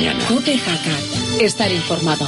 mañana. COPE Jaca. Estar informado.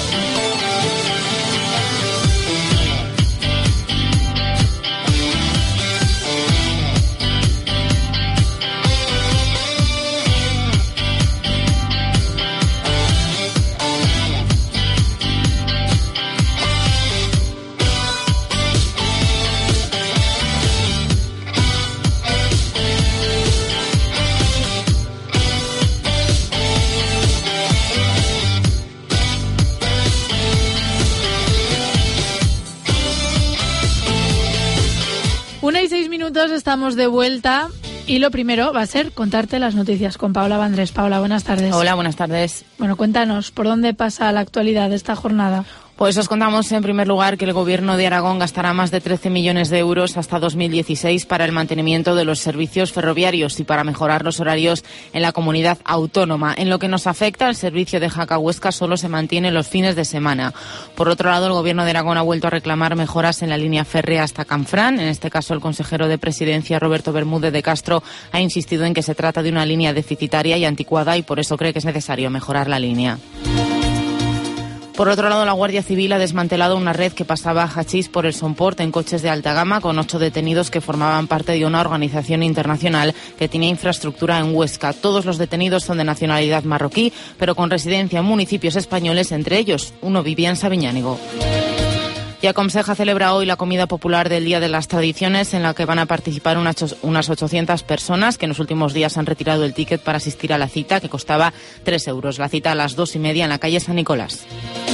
Una y 6 minutos, estamos de vuelta y lo primero va a ser contarte las noticias con Paula Vandrés. Paula, buenas tardes. Hola, buenas tardes. Bueno, cuéntanos, ¿por dónde pasa la actualidad de esta jornada? Pues os contamos en primer lugar que el Gobierno de Aragón gastará más de 13 millones de euros hasta 2016 para el mantenimiento de los servicios ferroviarios y para mejorar los horarios en la comunidad autónoma. En lo que nos afecta, el servicio de Jaca-Huesca solo se mantiene los fines de semana. Por otro lado, el Gobierno de Aragón ha vuelto a reclamar mejoras en la línea férrea hasta Canfrán. En este caso, el consejero de Presidencia, Roberto Bermúdez de Castro, ha insistido en que se trata de una línea deficitaria y anticuada y por eso cree que es necesario mejorar la línea. Por otro lado, la Guardia Civil ha desmantelado una red que pasaba hachís por el Somport en coches de alta gama con 8 detenidos que formaban parte de una organización internacional que tenía infraestructura en Huesca. Todos los detenidos son de nacionalidad marroquí, pero con residencia en municipios españoles, entre ellos uno vivía en Sabiñánigo. Yacomseja celebra hoy la comida popular del Día de las Tradiciones, en la que van a participar unas 800 personas que en los últimos días han retirado el ticket para asistir a la cita, que costaba 3 euros. La cita a las 2:30 en la calle San Nicolás.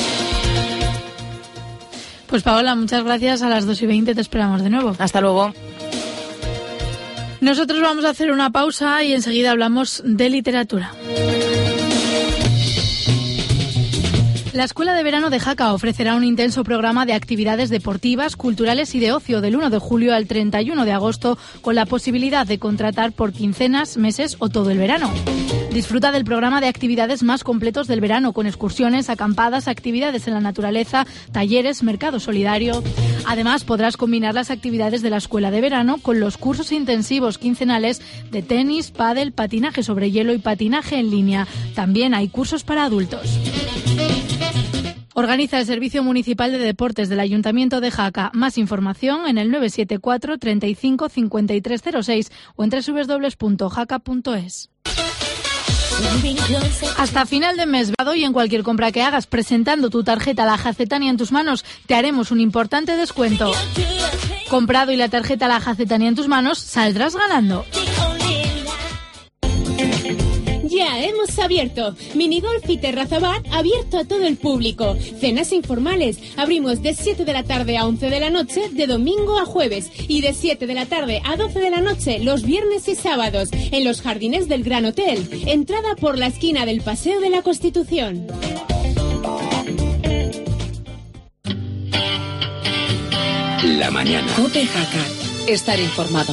Pues Paola, muchas gracias. A las 2:20 te esperamos de nuevo. Hasta luego. Nosotros vamos a hacer una pausa y enseguida hablamos de literatura. La Escuela de Verano de Jaca ofrecerá un intenso programa de actividades deportivas, culturales y de ocio del 1 de julio al 31 de agosto, con la posibilidad de contratar por quincenas, meses o todo el verano. Disfruta del programa de actividades más completos del verano, con excursiones, acampadas, actividades en la naturaleza, talleres, mercado solidario. Además, podrás combinar las actividades de la Escuela de Verano con los cursos intensivos quincenales de tenis, pádel, patinaje sobre hielo y patinaje en línea. También hay cursos para adultos. Organiza el Servicio Municipal de Deportes del Ayuntamiento de Jaca. Más información en el 974 35 5306 o en www.jaca.es. Hasta final de mes y en cualquier compra que hagas presentando tu tarjeta La Jacetania en tus manos, te haremos un importante descuento. Comprado y la tarjeta La Jacetania en tus manos, saldrás ganando. Ya hemos abierto. Minigolf y terraza bar abierto a todo el público. Cenas informales. Abrimos de 7 de la tarde a 11 de la noche de domingo a jueves y de 7 de la tarde a 12 de la noche los viernes y sábados en los jardines del Gran Hotel. Entrada por la esquina del Paseo de la Constitución. La mañana. COPE Jaca. Estar informado.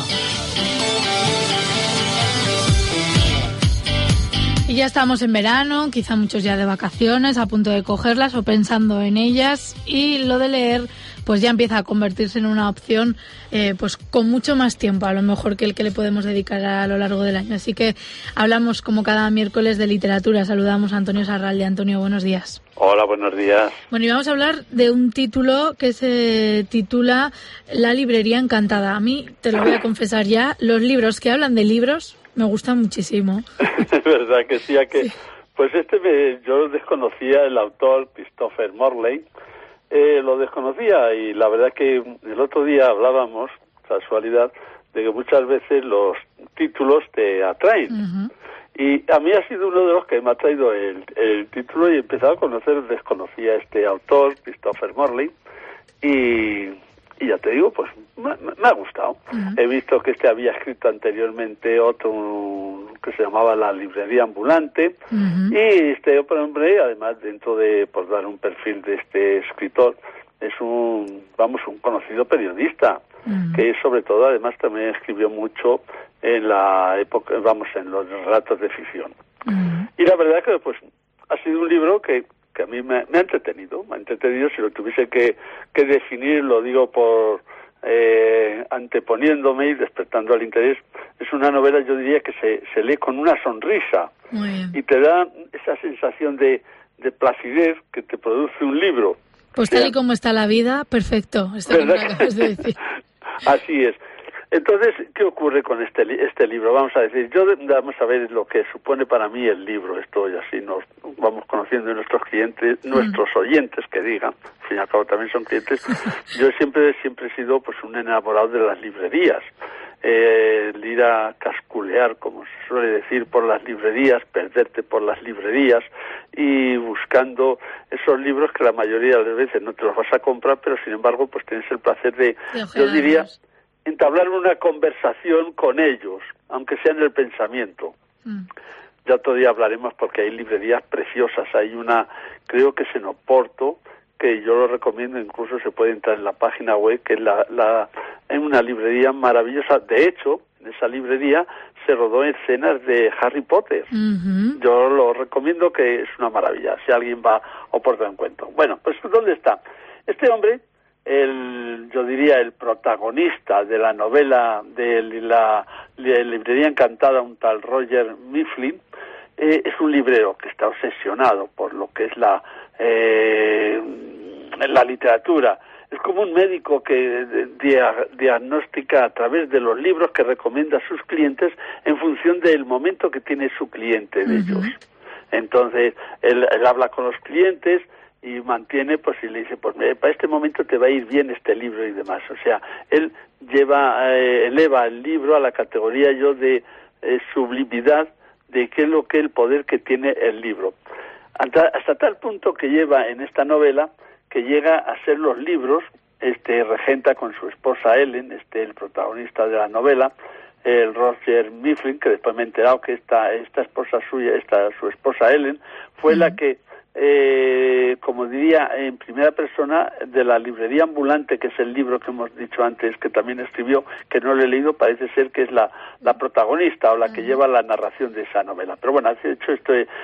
Y ya estamos en verano, quizá muchos ya de vacaciones, a punto de cogerlas o pensando en ellas, y lo de leer pues ya empieza a convertirse en una opción pues con mucho más tiempo a lo mejor que el que le podemos dedicar a lo largo del año. Así que hablamos como cada miércoles de literatura. Saludamos a Antonio Sarralde. Antonio, buenos días. Hola, buenos días. Bueno, y vamos a hablar de un título que se titula La librería encantada. A mí, te lo voy a confesar ya, los libros que hablan de libros me gustan muchísimo. Es verdad que sí, sí. Pues yo desconocía el autor, Christopher Morley, lo desconocía y la verdad que el otro día hablábamos, casualidad, de que muchas veces los títulos te atraen. Uh-huh. Y a mí ha sido uno de los que me ha traído el título y he empezado a conocer, desconocía a este autor, Christopher Morley, y ya te digo, pues me ha gustado. Uh-huh. He visto que había escrito anteriormente otro que se llamaba La librería ambulante, uh-huh. Y este hombre, además, dentro de pues dar un perfil de este escritor, es un conocido periodista, uh-huh. Que sobre todo, además, también escribió mucho en la época, en los relatos de ficción. Uh-huh. Y la verdad que pues ha sido un libro que a mí me ha entretenido, si lo tuviese que definir, lo digo por anteponiéndome y despertando el interés es una novela, yo diría, que se lee con una sonrisa. Muy bien. Y te da esa sensación de placidez que te produce un libro. Pues tal y como está la vida, perfecto. Esto que me acabas de decir. Así es. Entonces, ¿qué ocurre con este libro? Vamos a decir, vamos a ver lo que supone para mí el libro. Esto y así nos vamos conociendo de nuestros clientes, nuestros oyentes, que digan. Al fin y al cabo también son clientes. Yo siempre he sido pues un enamorado de las librerías. El ir a casculear, como se suele decir, por las librerías, perderte por las librerías y buscando esos libros que la mayoría de las veces no te los vas a comprar, pero sin embargo pues tienes el placer de yo diría, entablar una conversación con ellos, aunque sea en el pensamiento. Ya otro día hablaremos porque hay librerías preciosas. Hay una, creo que es en Oporto, que yo lo recomiendo, incluso se puede entrar en la página web, que es en una librería maravillosa. De hecho, en esa librería se rodó escenas de Harry Potter. Yo lo recomiendo, que es una maravilla, si alguien va a Oporto en cuento. Bueno, pues ¿dónde está? Este hombre, yo diría el protagonista de la novela de la librería encantada, un tal Roger Mifflin, es un librero que está obsesionado por lo que es la literatura. Es como un médico que diagnostica a través de los libros que recomienda a sus clientes en función del momento que tiene su cliente de ellos. Entonces, él habla con los clientes y mantiene, pues, y le dice, pues para este momento te va a ir bien este libro y demás. O sea, él eleva el libro a la categoría de sublimidad, de qué es lo que el poder que tiene el libro. Hasta tal punto que lleva en esta novela que llega a ser los libros, regenta con su esposa Ellen, el protagonista de la novela, el Roger Mifflin, que después me he enterado que esta esposa suya, su esposa Ellen, fue la que, como diría en primera persona, de la librería ambulante, que es el libro que hemos dicho antes, que también escribió, que no lo he leído, parece ser que es la protagonista o la que lleva la narración de esa novela. Pero bueno, he hecho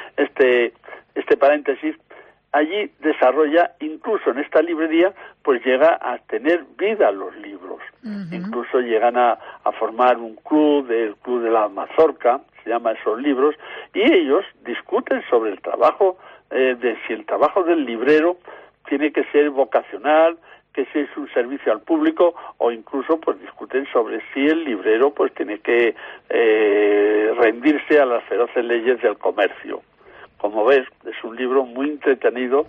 este paréntesis. Allí desarrolla, incluso en esta librería, pues llega a tener vida los libros. Incluso llegan a formar un club, el Club de la Mazorca, se llama esos libros, y ellos discuten sobre el trabajo, de si el trabajo del librero tiene que ser vocacional, que si es un servicio al público, o incluso pues discuten sobre si el librero pues tiene que rendirse a las feroces leyes del comercio. Como ves, es un libro muy entretenido,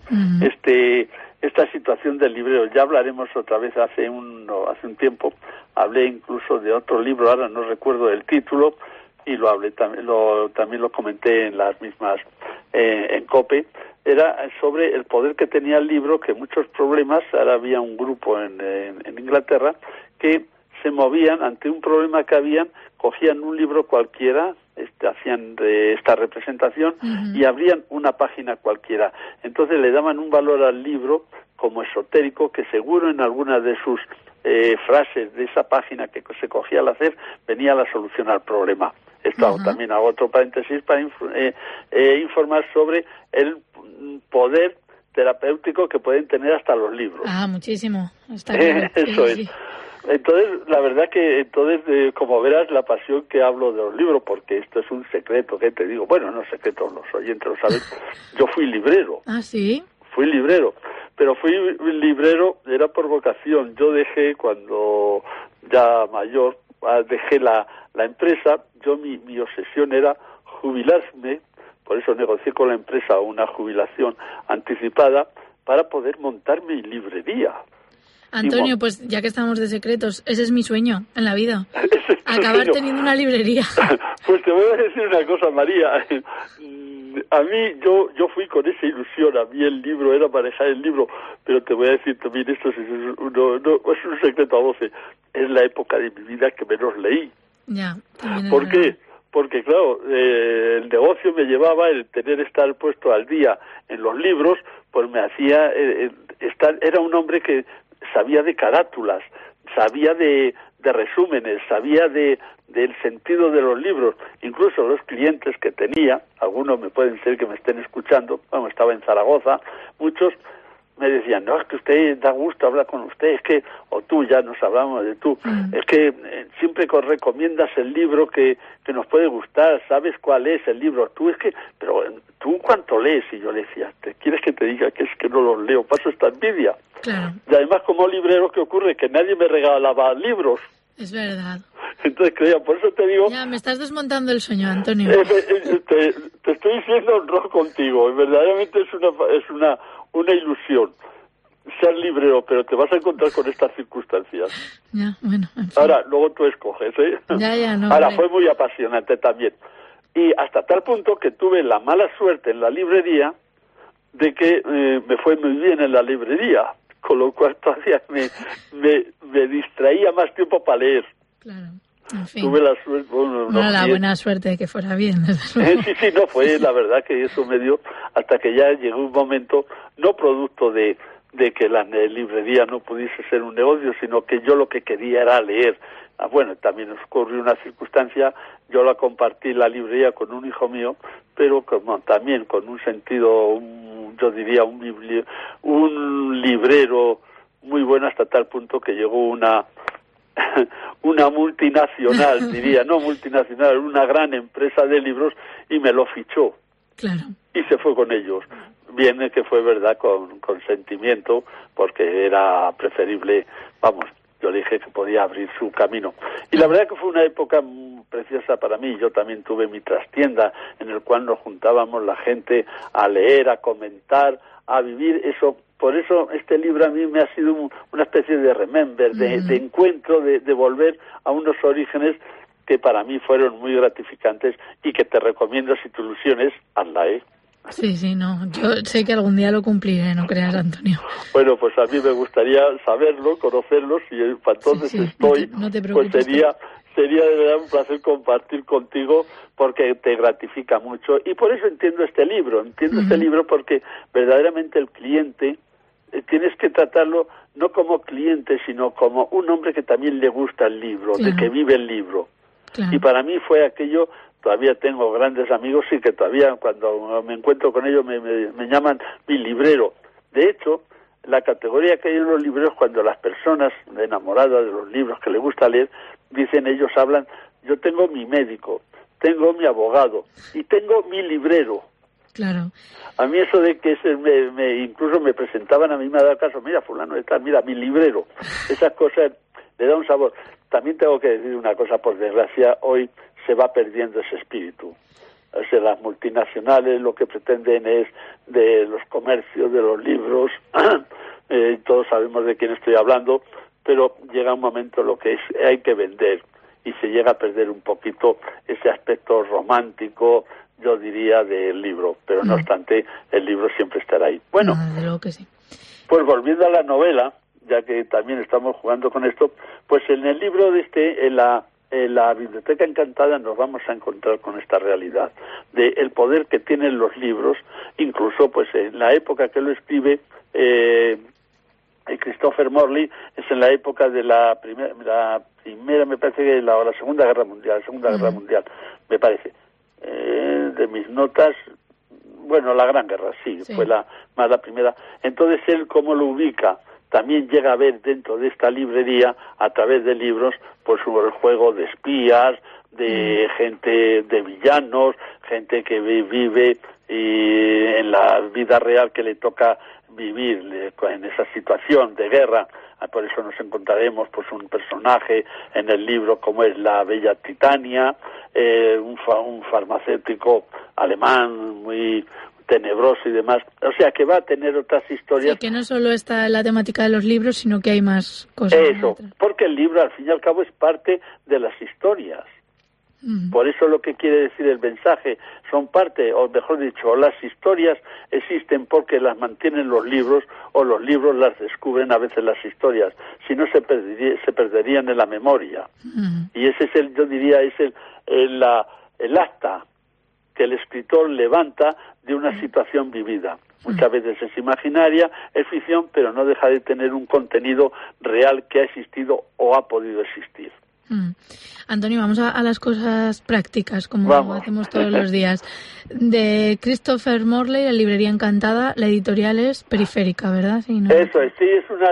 esta situación del librero. Ya hablaremos otra vez hace un tiempo, hablé incluso de otro libro, ahora no recuerdo el título, y lo hablé también lo comenté en las mismas, en COPE. Era sobre el poder que tenía el libro, que muchos problemas, ahora había un grupo en Inglaterra, que se movían ante un problema que habían, cogían un libro cualquiera, hacían esta representación y abrían una página cualquiera. Entonces le daban un valor al libro como esotérico, que seguro en alguna de sus frases de esa página que se cogía al hacer venía la solución al problema. Esto también hago otro paréntesis para informar sobre el poder terapéutico que pueden tener hasta los libros. Muchísimo. Está bien. Eso es. Entonces, la verdad que, como verás, la pasión que hablo de los libros, porque esto es un secreto que te digo, bueno, no es secreto, los oyentes lo saben, yo fui librero. ¿Sí? Fui librero, pero fui librero, era por vocación. Yo dejé, cuando ya mayor, dejé la empresa. Yo mi obsesión era jubilarme, por eso negocié con la empresa una jubilación anticipada para poder montar mi librería. Antonio, pues ya que estamos de secretos, ese es mi sueño en la vida. Acabar teniendo una librería. Pues te voy a decir una cosa, María. A mí, yo fui con esa ilusión. A mí el libro era manejar el libro, pero te voy a decir también, esto es un secreto a voces. Es la época de mi vida que menos leí. Ya. ¿Por qué? Porque, claro, el negocio me llevaba, el estar puesto al día en los libros, pues me hacía era un hombre que sabía de carátulas, sabía de resúmenes, sabía del sentido de los libros. Incluso los clientes que tenía, algunos me pueden ser que me estén escuchando, estaba en Zaragoza, muchos me decían, no, es que usted da gusto hablar con usted, es que, o tú, ya nos hablamos de tú, es que siempre recomiendas el libro que nos puede gustar, sabes cuál es el libro, tú es que, pero tú ¿cuánto lees? Y yo le decía, ¿te quieres que te diga que es que no los leo? Paso esta envidia. Claro. Y además, como librero, ¿qué ocurre? Que nadie me regalaba libros. Es verdad. Entonces creía, por eso te digo... Ya, me estás desmontando el sueño, Antonio. Te estoy siendo honrado contigo, y verdaderamente es una ilusión ser librero, pero te vas a encontrar con estas circunstancias. Ya, bueno, en fin. Ahora, luego tú escoges, ¿eh? Ya, no. Ahora, vale. fue muy apasionante también. Y hasta tal punto que tuve la mala suerte en la librería de que me fue muy bien en la librería, con lo cual todavía me distraía más tiempo para leer. Claro, en fin. Tuve la suerte... Bueno, no la buena suerte de que fuera bien. Sí, no fue la verdad que eso me dio hasta que ya llegó un momento, no producto de que la librería no pudiese ser un negocio, sino que yo lo que quería era leer. Bueno, también nos ocurrió una circunstancia, yo la compartí la librería con un hijo mío, pero como también con un sentido, yo diría un librero muy bueno, hasta tal punto que llegó una multinacional, diría, no multinacional, una gran empresa de libros, y me lo fichó. Claro. Y se fue con ellos. Bien, que fue verdad con sentimiento, porque era preferible, vamos, yo le dije que podía abrir su camino. Y la verdad que fue una época preciosa para mí. Yo también tuve mi trastienda, en el cual nos juntábamos la gente a leer, a comentar, a vivir eso. Por eso este libro a mí me ha sido una especie de remember, de encuentro, de volver a unos orígenes que para mí fueron muy gratificantes y que te recomiendo, si tu ilusión es, hazla, ¿eh? Sí, no, yo sé que algún día lo cumpliré, no creas, Antonio. Bueno, pues a mí me gustaría saberlo, conocerlo, si para entonces estoy, no te preocupes, pues sería de verdad un placer compartir contigo, porque te gratifica mucho, y por eso entiendo este libro porque verdaderamente el cliente tienes que tratarlo no como cliente, sino como un hombre que también le gusta el libro, de que vive el libro. Claro. Y para mí fue aquello. Todavía tengo grandes amigos y que todavía cuando me encuentro con ellos me llaman mi librero. De hecho, la categoría que hay en los libreros, cuando las personas enamoradas de los libros que les gusta leer, dicen, ellos hablan, yo tengo mi médico, tengo mi abogado y tengo mi librero. Claro. A mí eso de que incluso me presentaban, a mí me ha dado caso, mira, fulano de tal, mira, mi librero. Esas cosas le da un sabor. También tengo que decir una cosa, por desgracia, hoy se va perdiendo ese espíritu. O sea, las multinacionales lo que pretenden es de los comercios, de los libros, todos sabemos de quién estoy hablando, pero llega un momento lo que hay que vender, y se llega a perder un poquito ese aspecto romántico, yo diría, del libro, pero no obstante, el libro siempre estará ahí. Bueno, desde luego que sí. Pues volviendo a la novela, ya que también estamos jugando con esto, pues en el libro en la Biblioteca Encantada nos vamos a encontrar con esta realidad de el poder que tienen los libros, incluso pues en la época que lo escribe Christopher Morley, es en la época de la primera, me parece que la Segunda Guerra Mundial, me parece. De mis notas, bueno, la Gran Guerra, sí. Fue más la primera. Entonces él, ¿cómo lo ubica? También llega a ver dentro de esta librería, a través de libros, pues el juego de espías, de gente, de villanos, gente que vive y en la vida real que le toca vivir en esa situación de guerra. Por eso nos encontraremos pues un personaje en el libro como es la bella Titania, un farmacéutico alemán muy tenebroso y demás, o sea que va a tener otras historias. Sí, que no solo está la temática de los libros, sino que hay más cosas. Eso, porque el libro al fin y al cabo es parte de las historias. Por eso lo que quiere decir el mensaje, son parte, o mejor dicho, las historias existen porque las mantienen los libros, o los libros las descubren a veces las historias, si no se perderían en la memoria. Y ese es yo diría, es el acta que el escritor levanta de una situación vivida. Muchas veces es imaginaria, es ficción, pero no deja de tener un contenido real que ha existido o ha podido existir. Antonio, vamos a las cosas prácticas, como hacemos todos los días. De Christopher Morley, La librería encantada, la editorial es Periférica, ¿verdad? Sí, ¿no? Eso es, sí,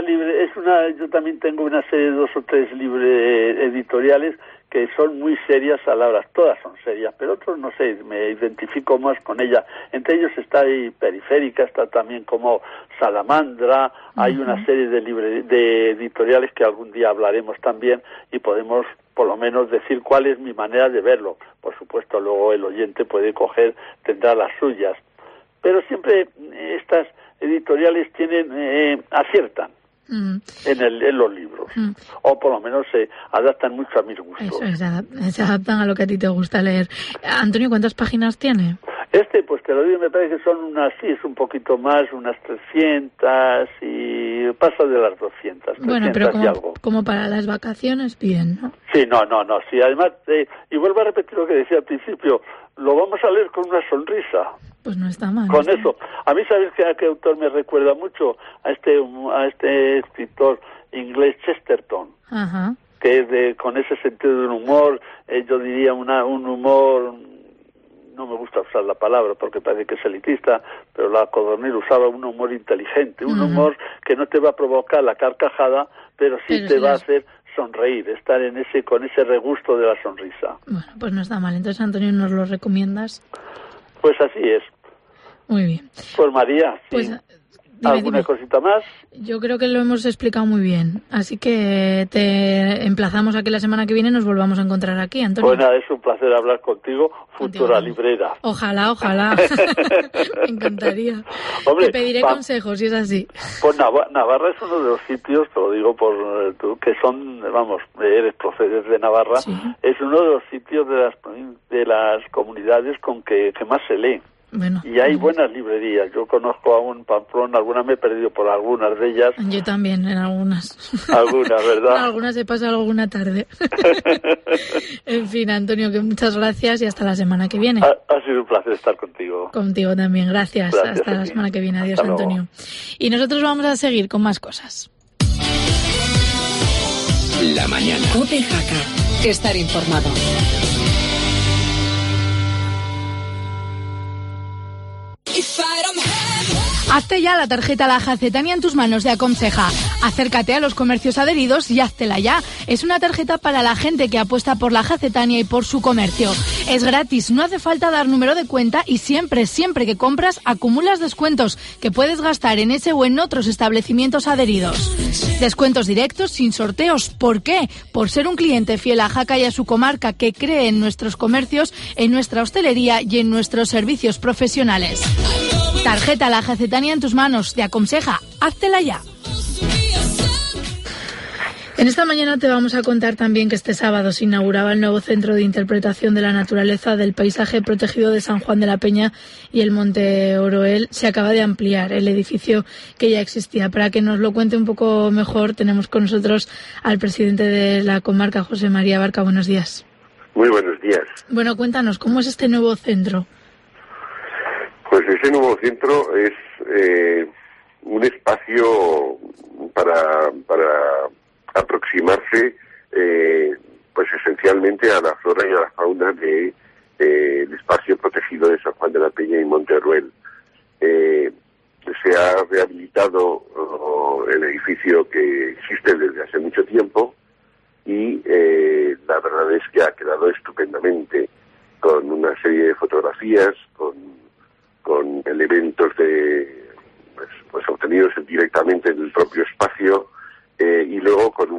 yo también tengo una serie de 2 o 3 editoriales que son muy serias a la hora, todas son serias, pero otros no sé, me identifico más con ella. Entre ellos está ahí Periférica, está también como Salamandra, hay una serie de editoriales que algún día hablaremos también y podemos por lo menos decir cuál es mi manera de verlo. Por supuesto, luego el oyente puede tendrá las suyas. Pero siempre estas editoriales aciertan en los libros. O por lo menos se adaptan mucho a mis gustos. Eso es, se adaptan a lo que a ti te gusta leer. Antonio, ¿cuántas páginas tiene? Pues te lo digo, me parece que son es un poquito más, unas 300 y pasa de las 200. Bueno, pero como para las vacaciones, bien, ¿no? Sí, no, sí, además, y vuelvo a repetir lo que decía al principio, lo vamos a leer con una sonrisa. Pues no está mal. Con eso. A mí, ¿sabes a qué autor me recuerda mucho? A este escritor inglés Chesterton. Ajá. Que es con ese sentido del humor, yo diría un humor, no me gusta usar la palabra porque parece que es elitista, pero la Codorniz usaba un humor inteligente, un humor que no te va a provocar la carcajada, pero sí te va a hacer sonreír, estar con ese regusto de la sonrisa. Bueno, pues no está mal. Entonces, Antonio, ¿nos lo recomiendas? Pues así es. Muy bien. Pues María, sí. ¿Alguna cosita más? Yo creo que lo hemos explicado muy bien, así que te emplazamos a que la semana que viene nos volvamos a encontrar aquí, Antonio. Bueno, es un placer hablar contigo, futura librera. Ojalá. Me encantaría. Hombre, te pediré consejos si es así. Pues Navarra es uno de los sitios, te lo digo por tú, que son, eres procedente de Navarra, sí. Es uno de los sitios de las comunidades con que más se lee. Bueno, y hay buenas librerías. Yo conozco a un Pamplona, algunas me he perdido por algunas de ellas. Yo también, en algunas. Algunas, ¿verdad? En algunas he pasado alguna tarde. En fin, Antonio, que muchas gracias y hasta la semana que viene. Ha sido un placer estar contigo. Contigo también, gracias hasta la semana que viene. Adiós, Antonio. Y nosotros vamos a seguir con más cosas. La mañana. COPE Jaca. Estar informado. Hazte ya la tarjeta La Jacetania en tus manos de Aconseja. Acércate a los comercios adheridos y háztela ya. Es una tarjeta para la gente que apuesta por La Jacetania y por su comercio. Es gratis, no hace falta dar número de cuenta y siempre que compras acumulas descuentos que puedes gastar en ese o en otros establecimientos adheridos. Descuentos directos sin sorteos. ¿Por qué? Por ser un cliente fiel a Jaca y a su comarca que cree en nuestros comercios, en nuestra hostelería y en nuestros servicios profesionales. Tarjeta La Jacetania en tus manos, te aconseja, háztela ya. En esta mañana te vamos a contar también que este sábado se inauguraba el nuevo Centro de Interpretación de la Naturaleza del Paisaje Protegido de San Juan de la Peña y el Monte Oroel. Se acaba de ampliar el edificio que ya existía. Para que nos lo cuente un poco mejor, tenemos con nosotros al presidente de la comarca, José María Barca. Buenos días. Muy buenos días. Bueno, cuéntanos, ¿cómo es este nuevo centro? Pues ese nuevo centro es un espacio para aproximarse pues esencialmente a la flora y a la fauna del espacio protegido de San Juan de la Peña y Monte Oroel. Se ha rehabilitado el edificio que existe desde hace mucho tiempo y la verdad es que ha quedado estupendamente, con una serie de fotografías, con elementos pues obtenidos directamente en el propio espacio, y luego con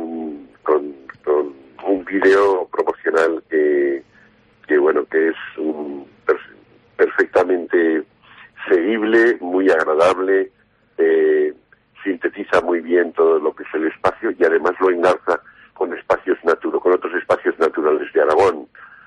un vídeo promocional que es perfectamente seguible, muy agradable, sintetiza muy bien todo lo que es el espacio y además lo engarza con otros espacios naturales de Aragón.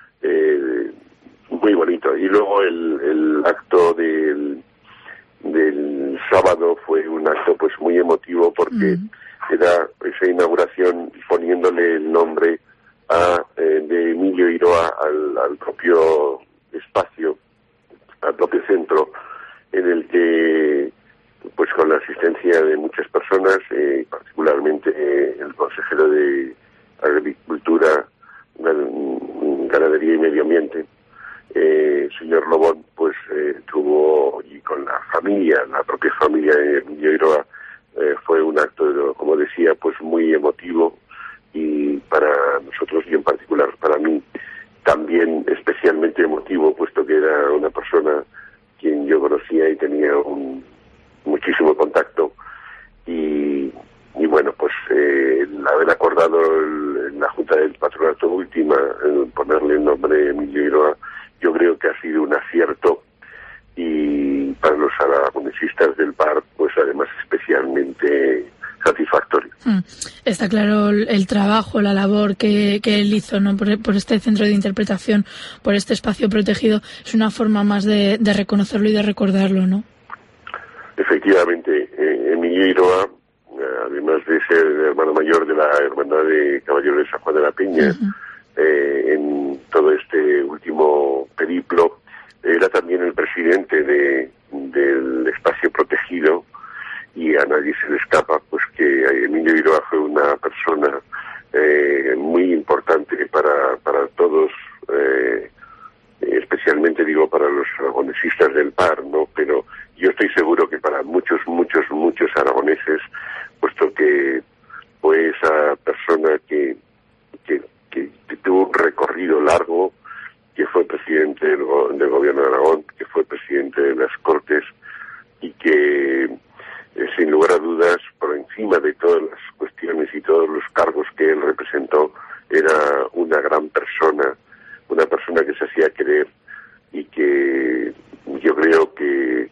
Muy bonito. Y luego el acto del sábado fue un acto pues muy emotivo porque era esa inauguración poniéndole el nombre de Emilio Iroa al propio espacio, al propio centro, en el que pues con la asistencia de muchas personas, particularmente el consejero de Agricultura Medio Ambiente, señor Lobón, pues tuvo, y con la propia familia de Emilio Iroa, fue un acto, como decía, pues muy emotivo, y para nosotros, y en particular para mí, también especialmente emotivo, puesto que era una persona quien yo conocía y tenía muchísimo contacto, y bueno, pues el haber acordado en la Junta del Patronato última ponerle el nombre de Emilio Iroa, yo creo que ha sido un acierto, y para los aragonesistas del PAR, pues además especialmente satisfactorio. Está claro el trabajo, la labor que él hizo, ¿no? por este centro de interpretación, por este espacio protegido. Es una forma más de reconocerlo y de recordarlo, ¿no? Efectivamente, Emilio Iroa, además de ser el hermano mayor de la Hermandad de Caballeros de San Juan de la Peña, en todo este último periplo, era también el presidente del espacio protegido, y a nadie se le escapa pues que Emilio Iroa fue una persona muy importante para todos, especialmente digo para los aragonesistas del PAR, ¿no? Pero yo estoy seguro que para muchos aragoneses, puesto que fue esa persona que tuvo un recorrido largo, que fue presidente del gobierno de Aragón, que fue presidente de las Cortes, y que sin lugar a dudas, por encima de todas las cuestiones y todos los cargos que él representó, era una gran persona, una persona que se hacía querer, y que yo creo que,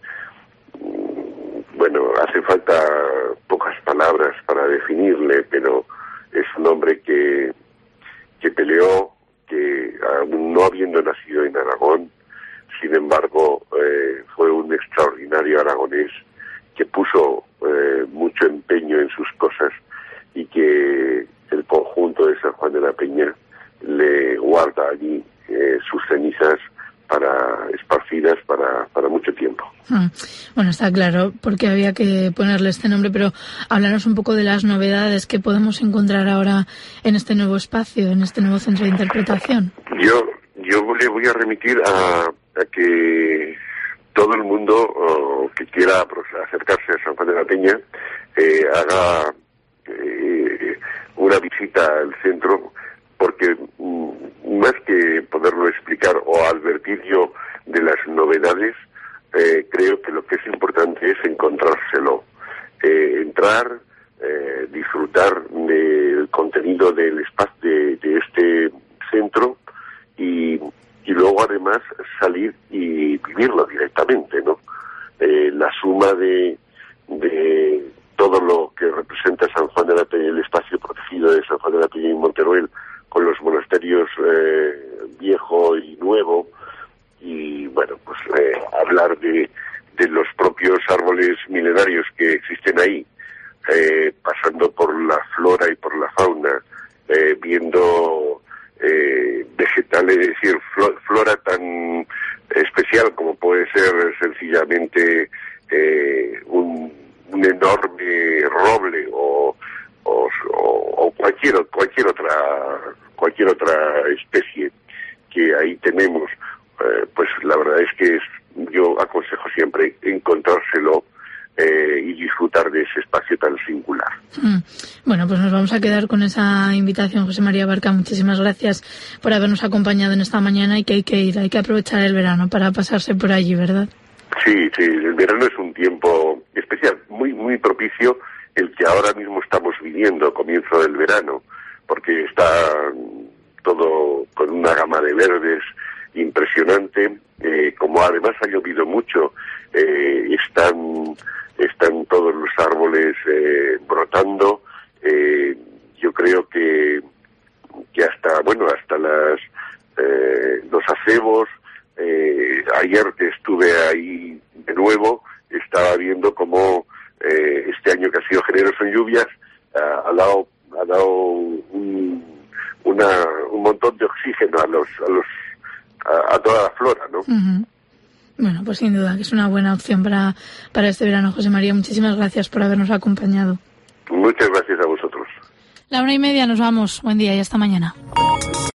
bueno, hace falta pocas palabras para definirle, pero es un hombre que peleó, que aún no habiendo nacido en Aragón, sin embargo, fue un extraordinario aragonés, que puso mucho empeño en sus cosas, y que el conjunto de San Juan de la Peña le guarda allí sus cenizas esparcidas para mucho tiempo. Bueno, está claro porque había que ponerle este nombre, pero háblanos un poco de las novedades que podemos encontrar ahora en este nuevo espacio, en este nuevo centro de interpretación. Yo le voy a remitir a que todo el mundo que quiera acercarse a San Juan de la Peña haga una visita al centro, porque más que poderlo explicar o advertir yo de las novedades, creo que lo que es importante es encontrárselo, entrar, disfrutar del contenido del espacio de este centro, y luego además salir y vivirlo directamente, ¿no? La suma de todo lo que representa San Juan de la Peña, el espacio protegido de San Juan de la Peña y Monteruel, con los monasterios viejo y nuevo, y bueno, pues hablar de los propios árboles milenarios que existen ahí, pasando por la flora y por la fauna, viendo vegetales, es decir, flora tan especial como puede ser sencillamente un enorme roble o cualquier otra especie que ahí tenemos, pues la verdad es que yo aconsejo siempre encontrárselo y disfrutar de ese espacio tan singular. Bueno, pues nos vamos a quedar con esa invitación, José María Barca. Muchísimas gracias por habernos acompañado en esta mañana, y que hay que ir, hay que aprovechar el verano para pasarse por allí, ¿verdad? Sí, el verano es un tiempo especial, muy propicio, el que ahora mismo estamos viviendo, comienzo del verano, porque está todo con una gama de verdes impresionante, como además ha llovido mucho, están todos los árboles brotando. Yo creo que hasta los acebos. Ayer que estuve ahí de nuevo, estaba viendo cómo este año, que ha sido generoso en lluvias, ha dado un montón de oxígeno a toda la flora, ¿no? Uh-huh. Bueno, pues sin duda que es una buena opción para este verano. José María, muchísimas gracias por habernos acompañado. Muchas gracias a vosotros. 1:30, nos vamos. Buen día y hasta mañana.